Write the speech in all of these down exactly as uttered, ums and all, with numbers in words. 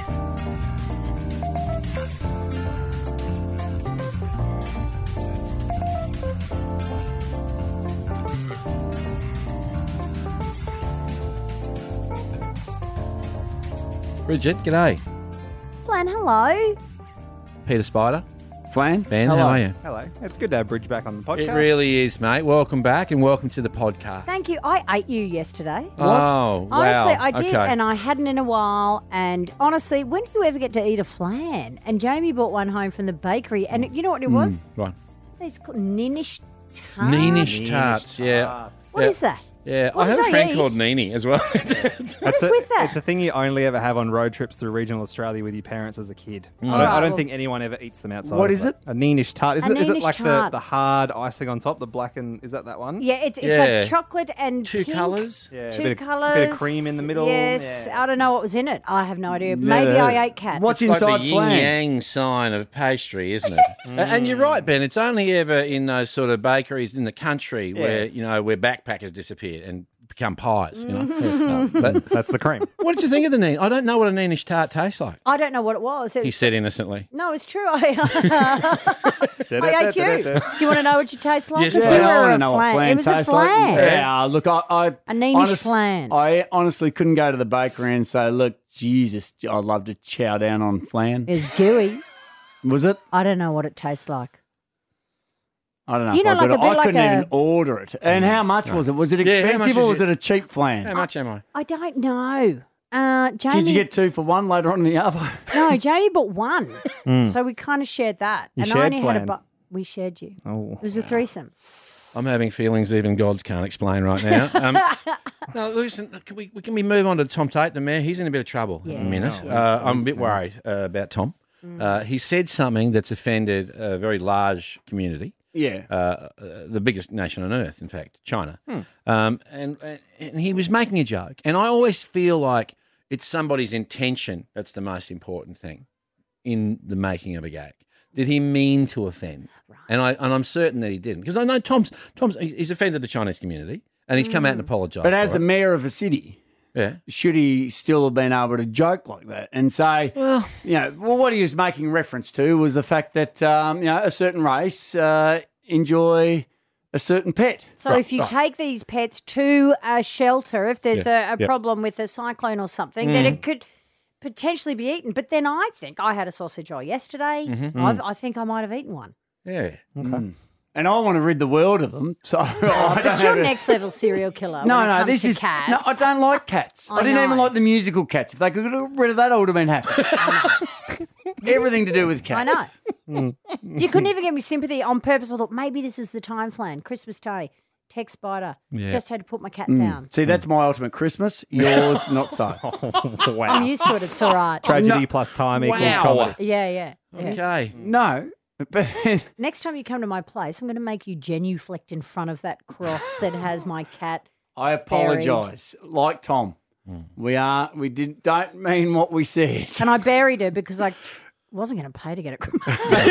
Bridget, g'day. Flan, hello. Peter Spider. Flan. Ben, hello. how are you? Hello. It's good to have Bridge back on the podcast. It really is, mate. Welcome back and welcome to the podcast. Thank you. I ate you yesterday. Oh, wow. Honestly, I did, Okay. and I hadn't in a while. And honestly, when do you ever get to eat a flan? And Jamie bought one home from the bakery, and you know what it was? Right. These called Ninish tarts. Neenish tarts, yeah. tarts. What yeah. is that? Yeah, What I have did a I friend eat? called Nini as well. What It's is a, with that? It's a thing you only ever have on road trips through regional Australia with your parents as a kid. I don't, Alright, I don't well- think anyone ever eats them outside. What of is that. it? A Neenish tart. Is, A it, is it Neenish like the, tart. the hard icing on top, the black and... Is that that one? Yeah, it's it's Yeah. like chocolate and Two pink. colours. Yeah, a Two bit of- colours. bit of cream in the middle. Yes, Yeah. I don't know what was in it. I have no idea. Never Maybe heard. I ate cat. What's It's inside like the flan? yin-yang sign of pastry, isn't it? A- And you're right, Ben. It's only ever in those sort of bakeries in the country where, Yes. you know, where backpackers disappear and become pies, you know. Yes, no. But That's the cream. what did you think of the Neen? I don't know what a Neenish tart tastes like, I don't know what it was. It he was said innocently. no, it's true. I, I ate you. Do you want to know what you taste like? Yes, 'Cause please. you Yeah, I were want a to know what flan It was tastes a flan. like. Yeah, look, I, I A Neenish flan. I honestly couldn't go to the bakery and say, "Look, Jesus, I'd love to chow down on flan." It's gooey. Was it? I don't know what it tastes like. I don't know. You if know, I like could. a bit I like couldn't a- even order it. And how much was it? Was it Yeah, how expensive much or is was it? it a cheap flan? How much am I? I don't know. Uh, Jamie, Did you get two for one later on in the other? no? Jamie bought one, so we kind of shared that. You and shared I only had a flan? bu- We shared you. Oh. It was a threesome. I'm having feelings even gods can't explain right now. Um, no, listen, can we, can we move on to Tom Tate, the mayor? He's in a bit of trouble at Yeah. the minute. Oh, Uh, I'm a bit worried uh, about Tom. Uh, he said something that's offended a very large community. Yeah. Uh, uh, the biggest nation on earth, in fact, China. Um, and, and he was making a joke. And I always feel like it's somebody's intention that's the most important thing in the making of a gag. Did he mean to offend? And, I, and I'm certain that he didn't. Because I know Tom's, Tom's he's offended the Chinese community and he's come out and apologised. But as for a it. mayor of a city, Yeah. should he still have been able to joke like that and say, Well- you know, well, what he was making reference to was the fact that, um, you know, a certain race uh, enjoy a certain pet. So Right, if you right. take these pets to a shelter, if there's Yeah, a, a yep. problem with a cyclone or something, then it could potentially be eaten. But then I think I had a sausage roll yesterday. I've, I think I might have eaten one. Yeah. And I want to rid the world of them. So I don't But have you're to- next level serial killer. No, when it no, comes this to is cats. no. I don't like cats. I, I didn't even know. like the musical Cats. If they could get rid of that, I would have been happy. Everything to do with cats. I know. You couldn't even get me sympathy on purpose. I thought maybe this is the time flan, Christmas Day. Text Spider. Yeah. Just had to put my cat Mm. down. See, that's my ultimate Christmas. Yours, not so. I'm Wow. used to it. It's all right. Tragedy plus time equals Wow. comedy. Yeah, yeah. yeah. Okay. No, but then, Next time you come to my place, I'm going to make you genuflect in front of that cross that has my cat. I apologise. Like Tom, we are. We did. Don't mean what we said. And I buried her because I wasn't going to pay to get it cremated.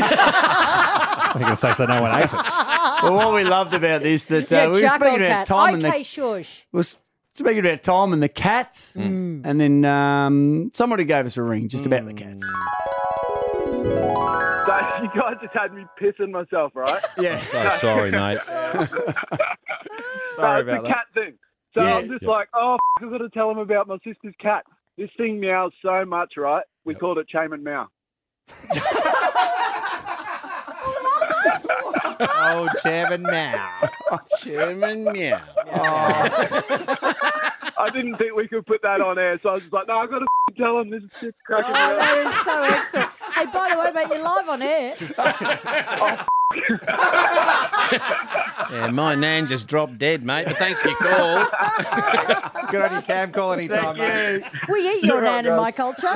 I'm going to say so no one ate it. Well, what we loved about this that uh, Yeah, we were charcoal speaking about cat. Tom and Okay, the shush. we were speaking about Tom and the cats, and then um, somebody gave us a ring just about the cats. So you guys just had me pissing myself, right? Yeah. So sorry, mate. Sorry so it's about the that. cat thing. So Yeah. I'm just Yeah. like, oh, f- I've got to tell him about my sister's cat. This thing meows so much, right? We called it Chairman Meow. Oh, Chairman now. Chairman meow. I didn't think we could put that on air, so I was just like, no, I've got to f- tell him this shit's cracking me Oh, up. that is so excellent. Hey, by the way, mate, you're live on air. Yeah, my nan just dropped dead, mate. But thanks for your call. Good on you, Cam. Call anytime, mate. We eat your right, nan in guys. my culture.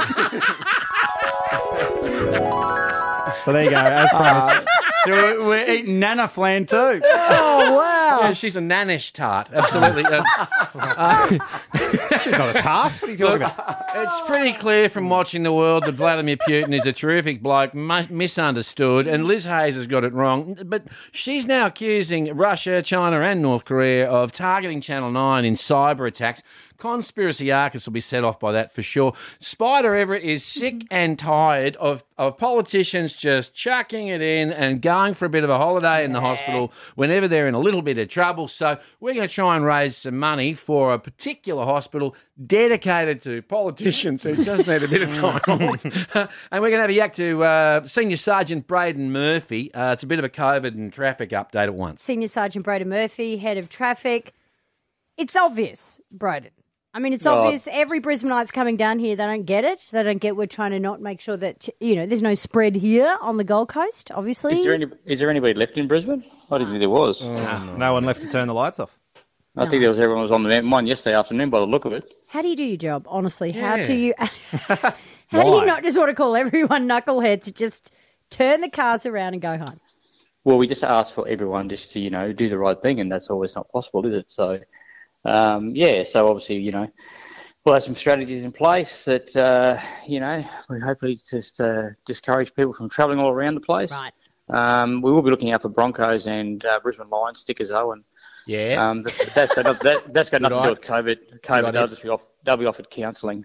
So there you go. As promised. So we're, we're eating Nana flan too. Oh, wow. Yeah, she's a nannish tart. Absolutely. Uh, She's not a tart. What are you talking Look, about? it's pretty clear from watching the world that Vladimir Putin is a terrific bloke, mu- misunderstood, and Liz Hayes has got it wrong. But she's now accusing Russia, China, and North Korea of targeting Channel nine in cyber attacks, Conspiracy Arcus will be set off by that for sure. Spider Everett is sick and tired of, of politicians just chucking it in and going for a bit of a holiday in the hospital whenever they're in a little bit of trouble. So we're going to try and raise some money for a particular hospital dedicated to politicians who just need a bit of time off. And we're going to have a yak to uh, Senior Sergeant Braden Murphy. Uh, it's a bit of a COVID and traffic update at once. Senior Sergeant Braden Murphy, head of traffic. It's obvious, Braden. I mean, it's Oh. obvious every Brisbaneite's coming down here. They don't get it. They don't get we're trying to not make sure that, you know, there's no spread here on the Gold Coast, obviously. Is there any? Is there anybody left in Brisbane? I didn't think there was. No one left to turn the lights off. I think there was everyone was on the mountain one yesterday afternoon by the look of it. How do you do your job, honestly? How Yeah. do you How do you not just want to call everyone knuckleheads to just turn the cars around and go home? Well, we just asked for everyone just to, you know, do the right thing, and that's always not possible, is it? So, um, yeah, so obviously, you know, we'll have some strategies in place that, uh, you know, we hopefully just uh, discourage people from travelling all around the place. Right. Um, we will be looking out for Broncos and uh, Brisbane Lions stickers, though, and Yeah. um, that, that's got, not, that, that's got nothing to do with COVID. COVID, idea. they'll just be off. They'll be offered counselling.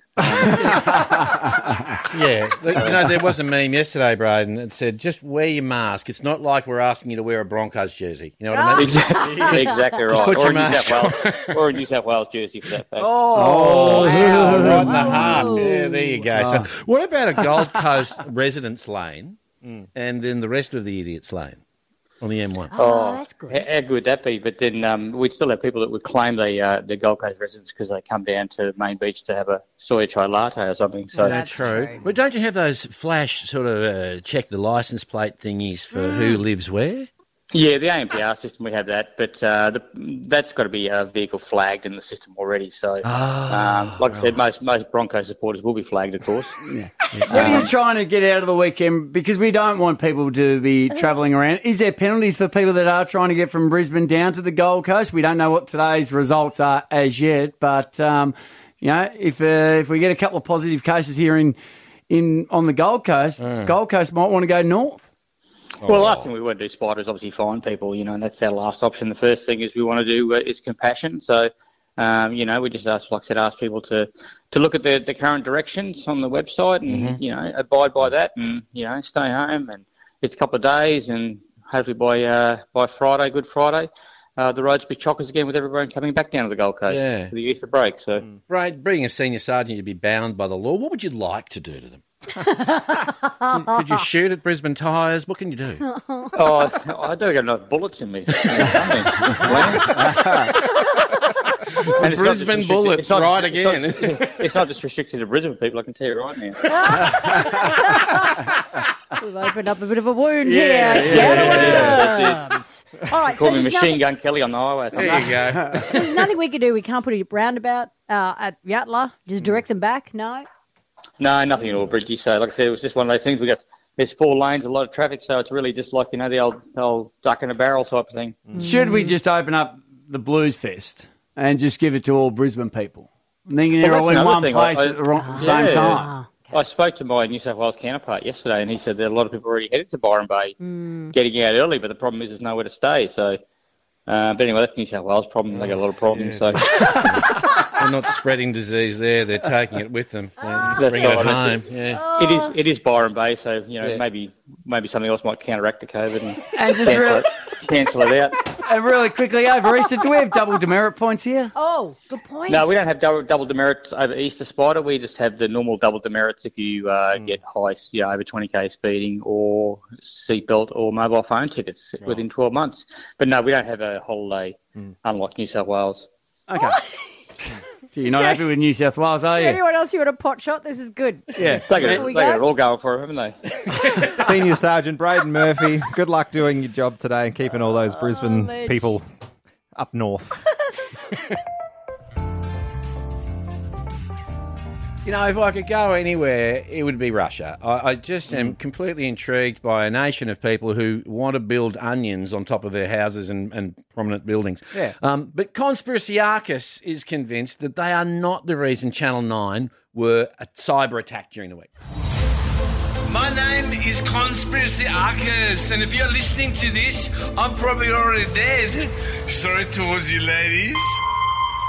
Yeah, you know, there was a meme yesterday, Braden, that said, just wear your mask. It's not like we're asking you to wear a Broncos jersey. You know what I mean? Exactly, exactly right. put Or your a, New mask South Wales, or a New South Wales jersey for that fact. Oh, wow, right in the Whoa. heart. Yeah, there you go. So what about a Gold Coast residents lane and then the rest of the idiots lane on the M one? Oh, that's good. How, how good would that be? But then um, we'd still have people that would claim they uh, they're Gold Coast residents because they come down to Main Beach to have a soya chai latte or something. So That's true. true. But don't you have those flash sort of uh, check the license plate thingies for who lives where? yeah, the A M P R system we have that, but uh, the, that's got to be a vehicle flagged in the system already. So, um, like I said, most most Broncos supporters will be flagged, of course. What are you trying to get out of the weekend? Because we don't want people to be travelling around. Is there penalties for people that are trying to get from Brisbane down to the Gold Coast? We don't know what today's results are as yet, but um, you know, if uh, if we get a couple of positive cases here in in on the Gold Coast, Gold Coast might want to go north. Well, the last thing we want to do, Spider, is obviously find people, you know, and that's our last option. The first thing is we want to do uh, is compassion. So, um, you know, we just ask, like I said, ask people to, to look at the, the current directions on the website and, you know, abide by that and, you know, stay home. And it's a couple of days and hopefully by uh, by Friday, Good Friday, uh, the roads will be chockers again with everyone coming back down to the Gold Coast Yeah. for the Easter break. So, Right, being a senior sergeant, you'd be bound by the law. What would you like to do to them? Could you shoot at Brisbane Tyres? What can you do? oh, I don't got enough bullets in me. And it's not just Brisbane restricted- bullets, it's not- right it's again. not- It's not just restricted to Brisbane people, I can tell you right now. We've opened up a bit of a wound Yeah, here. yeah, Get yeah, away. that's All right, so Call me there's, Machine nothing, Gun Kelly on the highway or something. There you go. so there's nothing we can do. We can't put a roundabout uh, at Yatala. Just direct them back. No. No, nothing at all, Bridgie. So, like I said, it was just one of those things. We got there's four lanes, a lot of traffic, so it's really just like, you know, the old old duck in a barrel type of thing. Should we just open up the Blues Fest and just give it to all Brisbane people? And then they're Well, all that's in another one thing. place I- at the wrong, same Yeah. time. Ah, I spoke to my New South Wales counterpart yesterday, and he said that a lot of people are already headed to Byron Bay, getting out early, but the problem is there's nowhere to stay. So, uh, but anyway, that's New South Wales' problem. They got a lot of problems. So, They're not spreading disease there. They're taking it with them. They That's bring it right, that's home. it. Yeah. it is it is Byron Bay. So, you know, Yeah. maybe maybe something else might counteract the COVID and And just cancel really, it, cancel it out. and really quickly over Easter, do we have double demerit points here? Oh, good point. No, we don't have double, double demerits over Easter, Spider. We just have the normal double demerits if you uh, get high, you know, over twenty k speeding or seatbelt or mobile phone tickets within twelve months. But no, we don't have a holiday, unlike New South Wales. Okay. So you're not So- happy with New South Wales, are you? Anyone else you want a pot shot? This is good. Yeah. They got, There it, we they got go. it all going for them, haven't they? Senior Sergeant Braden Murphy, good luck doing your job today and keeping all those Brisbane Ledge. people up north. You know, if I could go anywhere, it would be Russia. I, I just am completely intrigued by a nation of people who want to build onions on top of their houses and, and prominent buildings. Yeah. Um, but Conspiracy Arcus is convinced that they are not the reason Channel nine were a cyber attack during the week. My name is Conspiracy Arcus, and if you're listening to this, I'm probably already dead. Sorry towards you, ladies.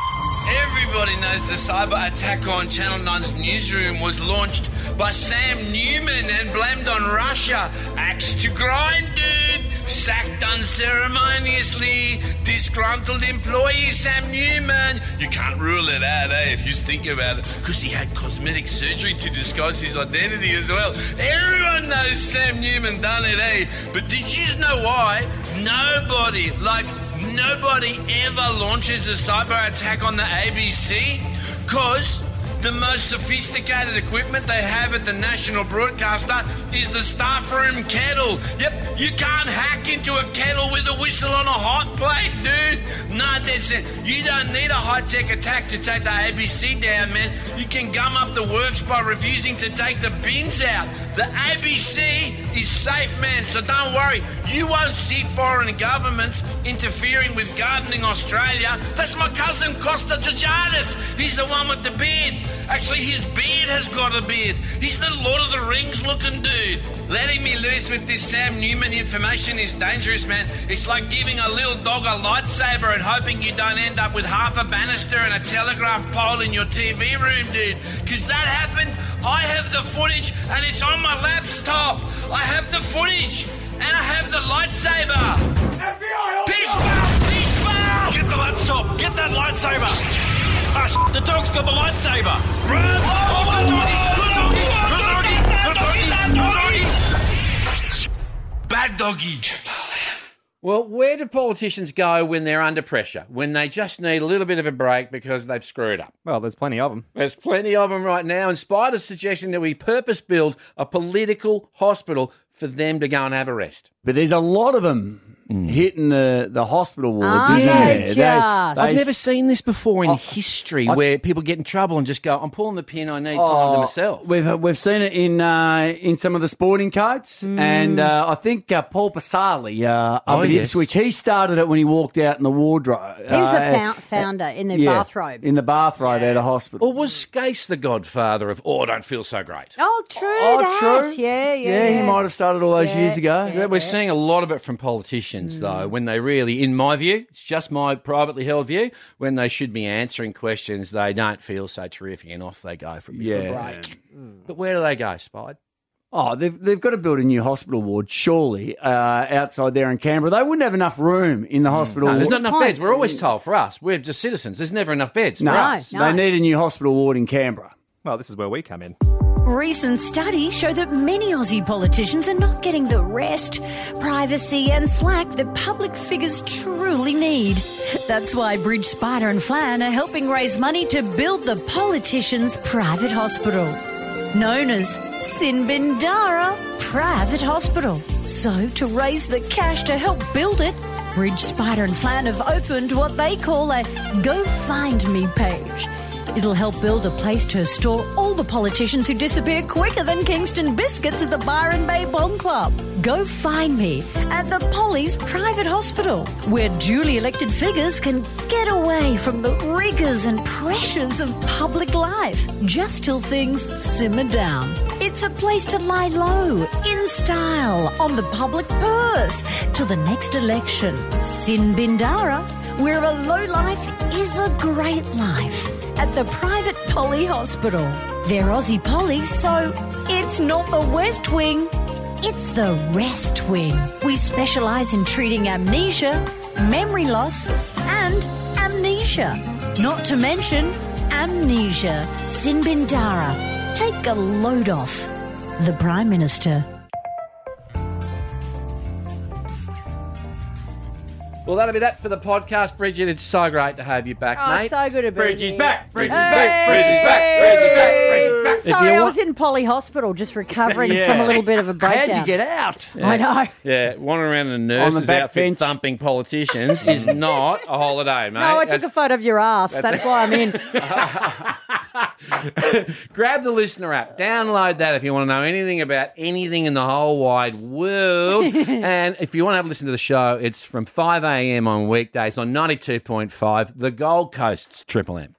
Everybody knows the cyber attack on Channel nine's newsroom was launched by Sam Newman and blamed on Russia. Axe to grind, dude. Sacked unceremoniously. Disgruntled employee Sam Newman. You can't rule it out, eh, if you think about it, because he had cosmetic surgery to disguise his identity as well. Everyone knows Sam Newman done it, eh? But did you know why? Nobody, like nobody ever launches a cyber attack on the A B C, because the most sophisticated equipment they have at the national broadcaster is the staff room kettle. Yep, you can't hack into a kettle with a whistle on a hot plate, dude. Nah, that's it. You don't need a high-tech attack to take the A B C down, man. You can gum up the works by refusing to take the bins out. The A B C is safe, man, so don't worry. You won't see foreign governments interfering with Gardening Australia. That's my cousin Costa Georgiadis. He's the one with the beard. Actually, his beard has got a beard. He's the Lord of the Rings looking dude. Letting me loose with this Sam Newman information is dangerous, man. It's like giving a little dog a lightsaber and hoping you don't end up with half a banister and a telegraph pole in your T V room, dude. Because that happened. I have the footage and it's on my laptop. I have the footage and I have the lightsaber. F B I! Peace ball! Peace ball! Get the laptop! Get that lightsaber! Ah, sh- the dog's got the lightsaber. Run! Oh, good doggy! Good doggy! Good doggy! Good doggy! Good doggy! Bad doggy. Well, where do politicians go when they're under pressure? When they just need a little bit of a break because they've screwed up? Well, there's plenty of them. There's plenty of them right now, and Spider's suggesting that we purpose build a political hospital for them to go and have a rest. But there's a lot of them mm. hitting the, the hospital wards, Are isn't they there? just? They- I've they never s- seen this before in I- history I- where people get in trouble and just go, I'm pulling the pin, I need time Oh, to myself. We've we've seen it in uh, in some of the sporting coats, and uh, I think uh, Paul Pasali uh, up Oh, at yes. Ipswich, he started it when he walked out in the wardrobe. He was the Uh, fou- founder in the yeah, bathrobe. in the bathrobe at a hospital. Or was Skase the godfather of, oh, I don't feel so great? Oh, true. Oh, that. true. Yeah, yeah. yeah, he might have started all those Yeah, years ago. yeah. We're seeing a lot of it from politicians, though, when they really, in my view, it's just my privately held view, when they should be answering questions, they don't feel so terrific and off they go for a bit of a Yeah. break. But where do they go, Spide? Oh, they've they've got to build a new hospital ward, surely, uh, outside there in Canberra. They wouldn't have enough room in the hospital. No, there's ward. not enough beds. We're always told for us. We're just citizens. There's never enough beds No, for us. No. they need a new hospital ward in Canberra. Well, this is where we come in. Recent studies show that many Aussie politicians are not getting the rest, privacy and slack that public figures truly need. That's why Bridge, Spider and Flan are helping raise money to build the politicians' private hospital, known as Sinbindara Private Hospital. So, to raise the cash to help build it, Bridge, Spider and Flan have opened what they call a Go Find Me page. It'll help build a place to store all the politicians who disappear quicker than Kingston biscuits at the Byron Bay Bond Club. Go find me at the Polly's Private Hospital, where duly elected figures can get away from the rigours and pressures of public life, just till things simmer down. It's a place to lie low, in style, on the public purse, till the next election. Sinbindara, where a low life is a great life. At the private Polly Hospital. They're Aussie Pollies, so it's not the West Wing, it's the Rest Wing. We specialise in treating amnesia, memory loss and amnesia. Not to mention amnesia. Sinbindara. Take a load off. The Prime Minister. Well, that'll be that for the podcast, Bridget. It's so great to have you back, Oh, mate. so good to be Bridgie's here. back. Bridgie's Hey! back. Bridgie's back. Bridgie's back. Bridgie's back. Sorry, you I want- was in Poly Hospital just recovering Yeah. from a little bit of a breakdown. How'd you get out? I know. Yeah, wandering around in a On the nurse's back outfit bench. thumping politicians is not a holiday, mate. No, I took That's- a photo of your ass. That's, why I'm in. Grab the Listener app. Download that if you want to know anything about anything in the whole wide world. And if you want to have a listen to the show, it's from five a.m. on weekdays on ninety-two point five, the Gold Coast's Triple M.